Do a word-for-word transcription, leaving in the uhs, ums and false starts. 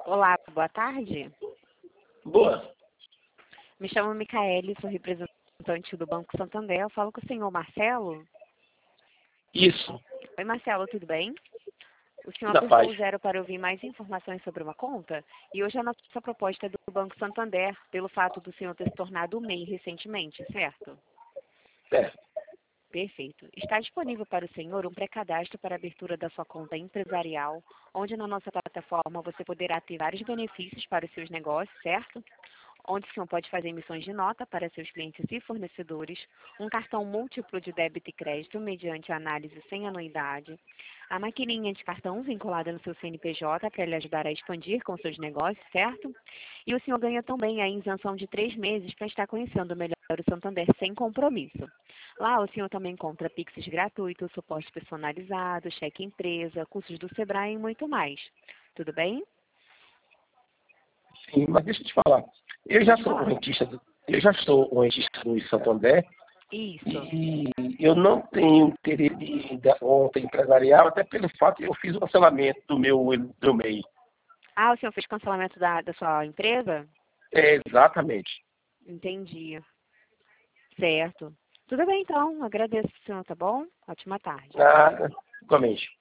Olá, boa tarde. Boa. Me chamo Micaele, sou representante do Banco Santander. Eu falo com o senhor Marcelo. Isso. Oi, Marcelo, tudo bem? O senhor Da apertou paz. o zero para ouvir mais informações sobre uma conta? E hoje a nossa proposta é do Banco Santander, pelo fato do senhor ter se tornado o M E I recentemente, certo? É. Perfeito. Está disponível para o senhor um pré-cadastro para a abertura da sua conta empresarial, onde na nossa plataforma você poderá ter vários benefícios para os seus negócios, certo? Onde o senhor pode fazer emissões de nota para seus clientes e fornecedores, um cartão múltiplo de débito e crédito mediante análise sem anuidade, a maquininha de cartão vinculada no seu C N P J para lhe ajudar a expandir com seus negócios, certo? E o senhor ganha também a isenção de três meses para estar conhecendo melhor o Santander sem compromisso. Lá o senhor também encontra Pix gratuito, suporte personalizado, cheque empresa, cursos do Sebrae e muito mais. Tudo bem? Sim, mas deixa eu te falar. Eu já Pode sou falar. correntista, do- eu já sou correntista do Santander Isso. e eu não tenho interesse de- da conta empresarial, até pelo fato que eu fiz o cancelamento do meu, do M E I. Ah, o senhor fez cancelamento da, da sua empresa? É, exatamente. Entendi. Certo. Tudo bem, então. Agradeço, senhor, tá bom? Ótima tarde. Ah, igualmente.